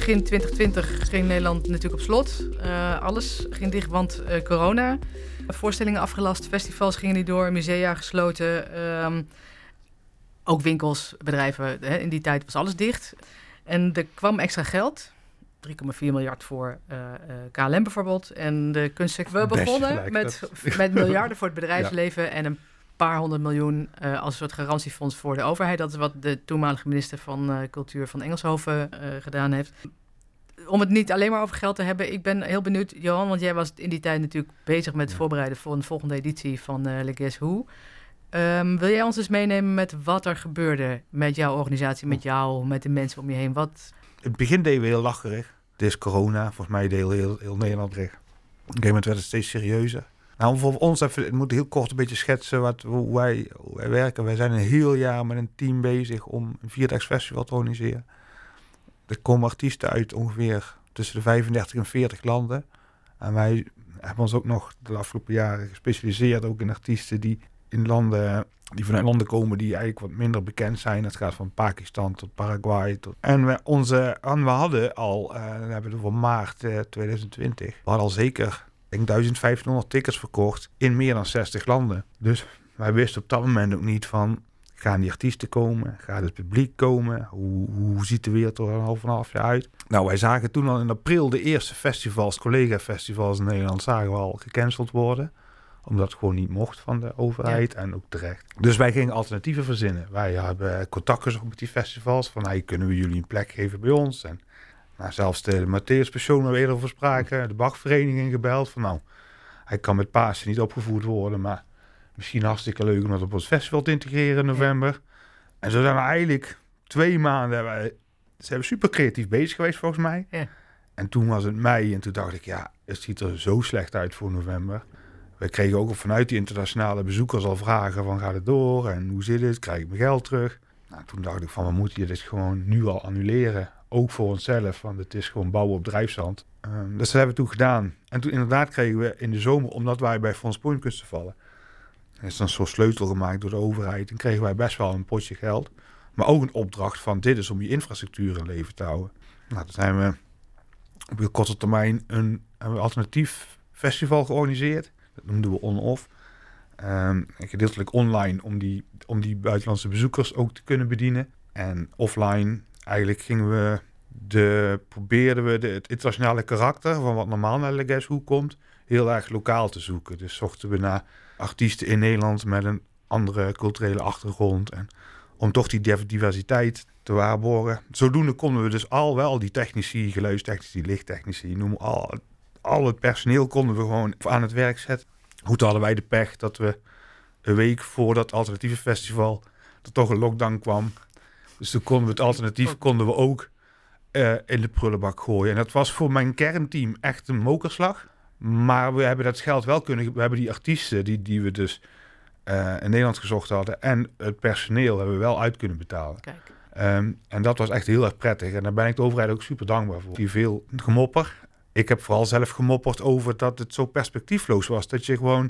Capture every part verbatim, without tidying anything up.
begin twintig twintig ging Nederland natuurlijk op slot. Uh, alles ging dicht, want uh, corona. Voorstellingen afgelast, festivals gingen niet door, musea gesloten. Um, ook winkels, bedrijven. Hè, in die tijd was alles dicht. En er kwam extra geld. drie komma vier miljard voor uh, uh, K L M bijvoorbeeld. En de kunstsector. We begonnen met, met miljarden voor het bedrijfsleven ja. en een paar honderd miljoen uh, als een soort garantiefonds voor de overheid. Dat is wat de toenmalige minister van uh, Cultuur van Engelshoven uh, gedaan heeft. Om het niet alleen maar over geld te hebben. Ik ben heel benieuwd, Johan, want jij was in die tijd natuurlijk bezig met het ja. voorbereiden voor een volgende editie van uh, Le Guess Who. Um, wil jij ons eens meenemen met wat er gebeurde met jouw organisatie, met jou, met de mensen om je heen? Wat... In het begin deden we heel lacherig. Het is corona, volgens mij deed heel, heel Nederland recht. Op een gegeven moment werd het steeds serieuzer. Nou, voor ons even, het moet heel kort een beetje schetsen wat, hoe, wij, hoe wij werken. Wij zijn een heel jaar met een team bezig om een vierdags festival te organiseren. Er komen artiesten uit ongeveer tussen de vijfendertig en veertig landen. En wij hebben ons ook nog de afgelopen jaren gespecialiseerd ook in artiesten die in landen, die vanuit landen komen die eigenlijk wat minder bekend zijn. Het gaat van Pakistan tot Paraguay. Tot... En, we, onze, en we hadden al, uh, dan hebben we voor maart uh, twintig twintig, we hadden al zeker ik denk vijftienhonderd tickets verkocht in meer dan zestig landen. Dus wij wisten op dat moment ook niet van, gaan die artiesten komen? Gaat het publiek komen? Hoe, hoe ziet de wereld er een half en half jaar uit? Nou, wij zagen toen al in april de eerste festivals, collega-festivals in Nederland, zagen we al gecanceld worden. Omdat het gewoon niet mocht van de overheid ja. en ook terecht. Dus wij gingen alternatieven verzinnen. Wij hebben contact gezocht met die festivals. Van, hey, kunnen we jullie een plek geven bij ons? En nou, zelfs de Matthäus Passion waar we eerder over spraken. De Bachvereniging gebeld. Van nou, hij kan met Pasen niet opgevoerd worden. Maar misschien hartstikke leuk om dat op ons festival te integreren in november. Ja. En zo zijn we eigenlijk twee maanden... Wij, zijn we super creatief bezig geweest volgens mij. Ja. En toen was het mei. En toen dacht ik, ja, het ziet er zo slecht uit voor november. We kregen ook vanuit die internationale bezoekers al vragen van, gaat het door? En hoe zit het? Krijg ik mijn geld terug? Nou, toen dacht ik van, we moeten dit gewoon nu al annuleren. Ook voor onszelf, want het is gewoon bouwen op drijfzand. Um, dus dat hebben we toen gedaan. En toen inderdaad kregen we in de zomer, omdat wij bij Fonds Pointkunsten vallen, er is dan zo'n sleutel gemaakt door de overheid. En kregen wij best wel een potje geld. Maar ook een opdracht van, dit is om je infrastructuur in leven te houden. Nou, toen zijn we op een korte termijn een, een alternatief festival georganiseerd. Dat noemden we on-off. Um, gedeeltelijk online om die, om die buitenlandse bezoekers ook te kunnen bedienen. En offline eigenlijk gingen we de, probeerden we de, het internationale karakter van wat normaal naar Le Guess Who komt, heel erg lokaal te zoeken. Dus zochten we naar artiesten in Nederland met een andere culturele achtergrond. En om toch die diversiteit te waarborgen. Zodoende konden we dus al wel die technici, geluidstechnici, lichttechnici, noem al... Al het personeel konden we gewoon aan het werk zetten. Goed hadden wij de pech dat we een week voor dat alternatieve festival er toch een lockdown kwam. Dus toen konden we het alternatief konden we ook uh, in de prullenbak gooien. En dat was voor mijn kernteam echt een mokerslag. Maar we hebben dat geld wel kunnen... We hebben die artiesten die, die we dus uh, in Nederland gezocht hadden en het personeel hebben we wel uit kunnen betalen. Kijk. Um, en dat was echt heel erg prettig. En daar ben ik de overheid ook super dankbaar voor. Die veel gemopper. Ik heb vooral zelf gemopperd over dat het zo perspectiefloos was. Dat je gewoon...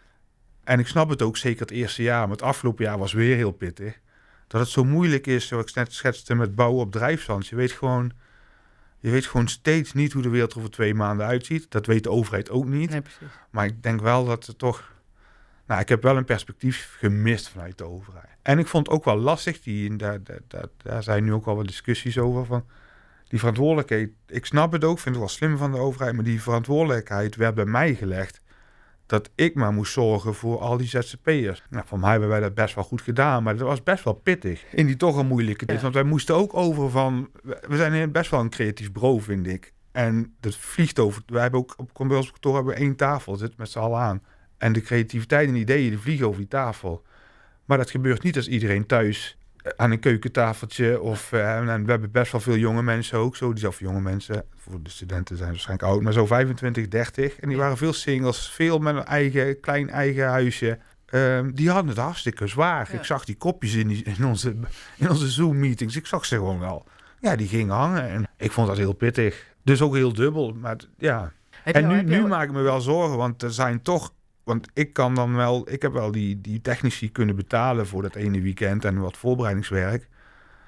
En ik snap het ook zeker het eerste jaar. Maar het afgelopen jaar was weer heel pittig. Dat het zo moeilijk is, zoals ik net schetste, met bouwen op drijfzand. Je weet gewoon... Je weet gewoon steeds niet hoe de wereld er over twee maanden uitziet. Dat weet de overheid ook niet. Nee, precies. Maar ik denk wel dat het toch... Nou, ik heb wel een perspectief gemist vanuit de overheid. En ik vond het ook wel lastig. Die, daar, daar, daar, daar zijn nu ook al wat discussies over van... Die verantwoordelijkheid, ik snap het ook, vind het wel slim van de overheid, maar die verantwoordelijkheid werd bij mij gelegd dat ik maar moest zorgen voor al die Z Z P'ers. Nou, voor mij hebben wij dat best wel goed gedaan, maar dat was best wel pittig. In die toch een moeilijke tijd, ja. Want wij moesten ook over van, we zijn best wel een creatief bureau, vind ik. En dat vliegt over, wij hebben ook op ons kantoor hebben we één tafel, zit met z'n allen aan. En de creativiteit en ideeën, die vliegen over die tafel. Maar dat gebeurt niet als iedereen thuis aan een keukentafeltje. Of, uh, en we hebben best wel veel jonge mensen ook. Zo, die zelf jonge mensen. Voor de studenten zijn waarschijnlijk oud. Maar zo vijfentwintig, dertig. En die waren veel singles. Veel met een eigen, klein eigen huisje. Um, die hadden het hartstikke zwaar. Ja. Ik zag die kopjes in, die, in onze, in onze Zoom-meetings. Ik zag ze gewoon wel. Ja, die gingen hangen. En ik vond dat heel pittig. Dus ook heel dubbel. Maar ja. Heb en nu, nu al... maak ik me wel zorgen. Want er zijn toch... Want ik kan dan wel, ik heb wel die, die technici kunnen betalen voor dat ene weekend en wat voorbereidingswerk.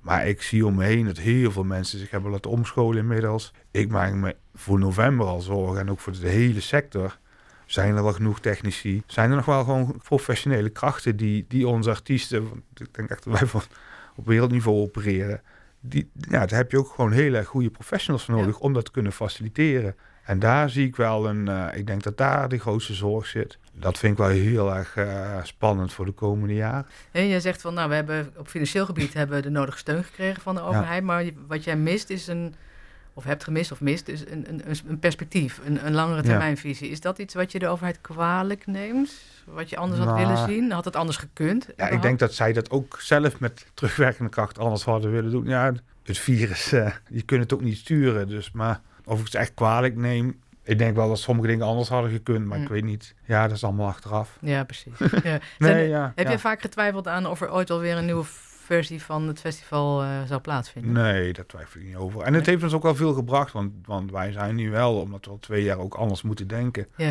Maar ik zie om me heen dat heel veel mensen zich hebben laten omscholen inmiddels. Ik maak me voor november al zorgen en ook voor de hele sector. Zijn er wel genoeg technici? Zijn er nog wel gewoon professionele krachten die, die onze artiesten, want ik denk echt dat wij van op wereldniveau opereren, die, ja, daar heb je ook gewoon hele goede professionals voor nodig ja. om dat te kunnen faciliteren. En daar zie ik wel een, uh, ik denk dat daar de grootste zorg zit. Dat vind ik wel heel erg uh, spannend voor de komende jaren. En jij zegt van, nou, we hebben op financieel gebied hebben we de nodige steun gekregen van de overheid, ja. maar wat jij mist is een, of hebt gemist of mist, is een, een, een perspectief, een, een langere termijnvisie. Ja. Is dat iets wat je de overheid kwalijk neemt? Wat je anders had nou, willen zien? Had het anders gekund? Ja, überhaupt? Ik denk dat zij dat ook zelf met terugwerkende kracht anders hadden willen doen. Ja, het virus, uh, je kunt het ook niet sturen. Dus, maar of ik het echt kwalijk neem, ik denk wel dat sommige dingen anders hadden gekund, maar mm. ik weet niet. Ja, dat is allemaal achteraf. Ja, precies. Ja. nee, Zijn, ja, heb ja. je vaak getwijfeld aan of er ooit alweer een nieuwe versie van het festival uh, zou plaatsvinden? Nee, daar twijfel ik niet over. En nee? het heeft ons ook wel veel gebracht, want, want wij zijn nu wel, omdat we al twee jaar ook anders moeten denken. Ja.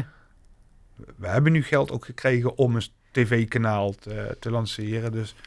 We hebben nu geld ook gekregen om een tv-kanaal te, te lanceren. Dus.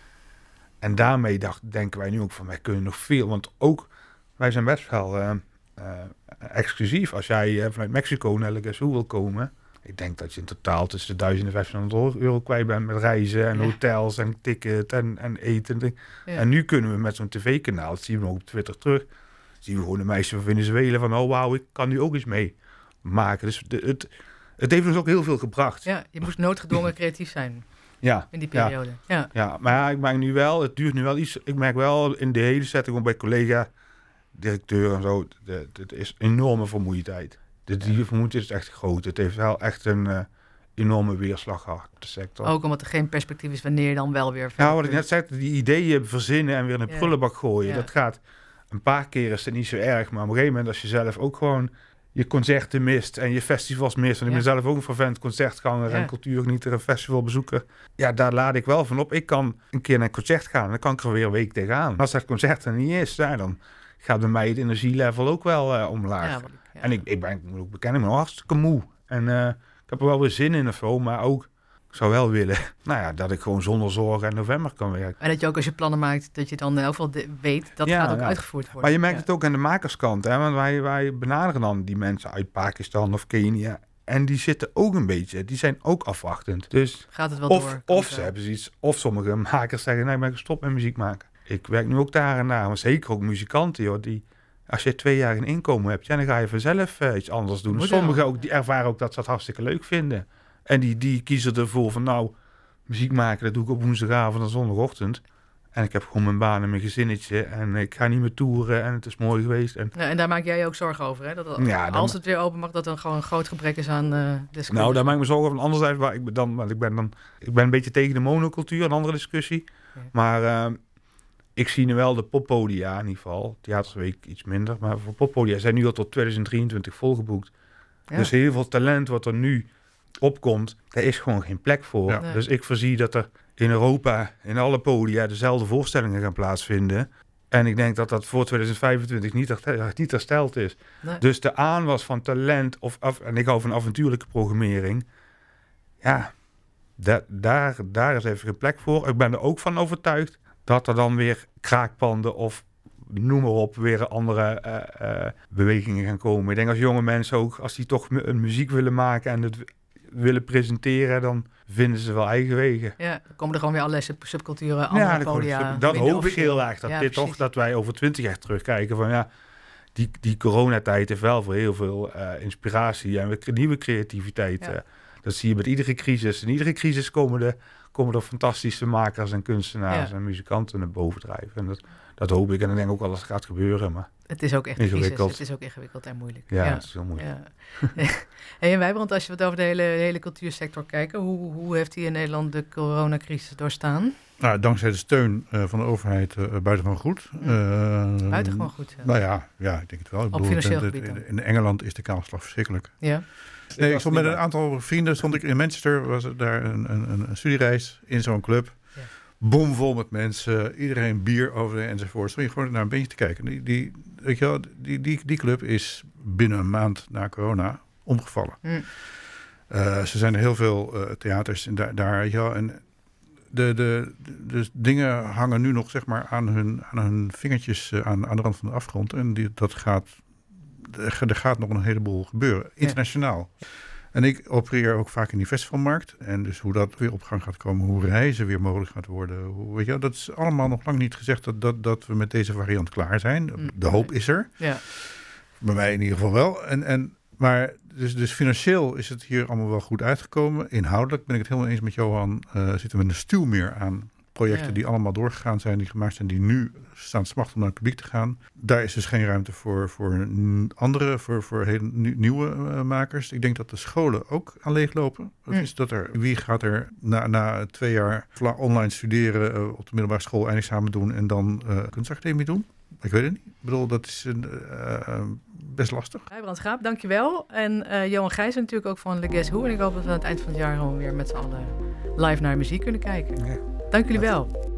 En daarmee dacht, denken wij nu ook van, wij kunnen nog veel. Want ook, wij zijn best wel uh, uh, exclusief. Als jij uh, vanuit Mexico naar Le Gazoo wil komen, ik denk dat je in totaal tussen de duizend en vijftienhonderd euro kwijt bent met reizen en ja. hotels en ticket en, en eten. Ja. En nu kunnen we met zo'n tv-kanaal, dat zien we nog op Twitter terug, zien we gewoon een meisje van Venezuela van, oh wauw, ik kan nu ook iets mee maken. Dus de, het, het heeft ons ook heel veel gebracht. Ja, je moest noodgedwongen creatief zijn. Ja, in die periode. Ja, ja. ja, maar ja, ik merk nu wel, het duurt nu wel iets. Ik merk wel in de hele setting, gewoon bij collega, directeur en zo, het is enorme vermoeidheid. De, die vermoeidheid is echt groot. Het heeft wel echt een uh, enorme weerslag gehad op de sector. Ook omdat er geen perspectief is wanneer je dan wel weer... Ja, wat ik net zei, die ideeën verzinnen en weer in een ja. prullenbak gooien, ja. dat gaat een paar keer is het niet zo erg, maar op een gegeven moment als je zelf ook gewoon je concerten mist en je festivals mist. Want ja. ik ben zelf ook een vervent concertganger ja. en cultuurgenieter en festivalbezoeker. Ja, daar laat ik wel van op. Ik kan een keer naar een concert gaan en dan kan ik er weer een week tegenaan. Als dat concert er niet is, ja, dan gaat bij mij het energielevel ook wel uh, omlaag. Ja, ja. En ik, ik ben, ik moet ook bekennen, ik ben hartstikke moe. En uh, ik heb er wel weer zin in of zo, maar ook, ik zou wel willen, nou ja, dat ik gewoon zonder zorgen in november kan werken. En dat je ook als je plannen maakt, dat je dan in elk geval de, weet, dat ja, gaat ook ja. uitgevoerd worden. Maar je merkt ja. het ook aan de makerskant, hè? Want wij, wij benaderen dan die mensen uit Pakistan of Kenia. En die zitten ook een beetje, die zijn ook afwachtend. Dus gaat het wel of, door? Of ze hebben zoiets, of sommige makers zeggen, nee, ik ben gestopt met muziek maken. Ik werk nu ook daar en daar, maar zeker ook muzikanten, joh, die... Als je twee jaar een inkomen hebt, ja, dan ga je vanzelf uh, iets anders doen. Sommigen ook, die ervaren ook dat ze het hartstikke leuk vinden. En die, die kiezen ervoor van, nou, muziek maken, dat doe ik op woensdagavond en zondagochtend. En ik heb gewoon mijn baan en mijn gezinnetje. En ik ga niet meer toeren en het is mooi geweest. En, ja, en daar maak jij je ook zorgen over, hè? Dat als ja, dan, het weer open mag, dat er gewoon een groot gebrek is aan uh, discussie. Nou, daar maak ik me zorgen over. Anderzijds, waar ik ben dan, want ik ben dan, ik ben een beetje tegen de monocultuur, een andere discussie. Ja. Maar uh, ik zie nu wel de poppodia in ieder geval. Theatersweek iets minder. Maar voor poppodia zijn nu al tot tweeduizend drieëntwintig volgeboekt. Ja. Dus heel veel talent wat er nu opkomt, daar is gewoon geen plek voor. Ja. Nee. Dus ik voorzie dat er in Europa, in alle podia, dezelfde voorstellingen gaan plaatsvinden. En ik denk dat dat voor tweeduizend vijfentwintig niet, her, niet hersteld is. Nee. Dus de aanwas van talent, of af, en ik hou van avontuurlijke programmering, ja, da, daar, daar is even geen plek voor. Ik ben er ook van overtuigd dat er dan weer kraakpanden of noem maar op, weer andere uh, uh, bewegingen gaan komen. Ik denk als jonge mensen ook, als die toch een muziek willen maken en het willen presenteren, dan vinden ze wel eigen wegen. Ja, dan komen er gewoon weer allerlei sub- subculturen, andere ja, podia. Dat hoop ik heel erg, dat ja, dit precies. toch, dat wij over twintig jaar terugkijken van ja, die, die coronatijd heeft wel voor heel veel uh, inspiratie en nieuwe creativiteit. Ja. Uh, dat zie je met iedere crisis. In iedere crisis komen er, komen er fantastische makers en kunstenaars ja. en muzikanten naar boven drijven. En dat, dat hoop ik en ik denk ook wel dat het gaat gebeuren. Maar het is ook echt ingewikkeld. Het is ook ingewikkeld en moeilijk. Ja, ja. het is heel moeilijk. Ja. Hey, en Wijbrand, als je wat over de hele, hele cultuursector kijken, hoe, hoe heeft die in Nederland de coronacrisis doorstaan? Nou, dankzij de steun uh, van de overheid uh, buitengewoon goed. Uh, buitengewoon goed. Ja. Nou ja, ja, ik denk het wel. Ik Op bedoel, financieel het, gebied in, in Engeland is de kaalslag verschrikkelijk. Ja. Nee, ik stond met een aantal vrienden, stond ik in Manchester, was daar een, een, een studiereis in zo'n club. Ja. Bomvol met mensen, iedereen bier over enzovoort. Stond je gewoon naar een bandje te kijken. Die, die, weet je wel, die, die, die club is binnen een maand na corona omgevallen. Mm. Uh, ze zijn er heel veel uh, theaters en daar, daar ja, en de, de, de dingen hangen nu nog zeg maar aan hun, aan hun vingertjes uh, aan, aan de rand van de afgrond. En die, dat gaat, er gaat nog een heleboel gebeuren, internationaal. Ja. En ik opereer ook vaak in die festivalmarkt. En dus hoe dat weer op gang gaat komen, hoe reizen weer mogelijk gaat worden. Hoe, weet je, dat is allemaal nog lang niet gezegd dat, dat, dat we met deze variant klaar zijn. De hoop is er. Ja. Bij mij in ieder geval wel. En, en, maar dus, dus financieel is het hier allemaal wel goed uitgekomen. Inhoudelijk ben ik het helemaal eens met Johan. Uh, zitten we met een stuw meer aan projecten ja. die allemaal doorgegaan zijn, die gemaakt zijn, die nu staan te smachten om naar het publiek te gaan. Daar is dus geen ruimte voor, voor andere, voor, voor hele nieuwe uh, makers. Ik denk dat de scholen ook aan leeglopen. Dat mm. is dat er, wie gaat er na, na twee jaar online studeren, uh, op de middelbare school eindexamen doen en dan uh, kunstacademie doen? Ik weet het niet. Ik bedoel, dat is uh, uh, best lastig. Wijbrand Schaap, dankjewel. En uh, Johan Gijzen natuurlijk ook van Le Guess Who. En ik hoop dat we aan het eind van het jaar gewoon weer met z'n allen live naar muziek kunnen kijken. Ja. Dank jullie wel.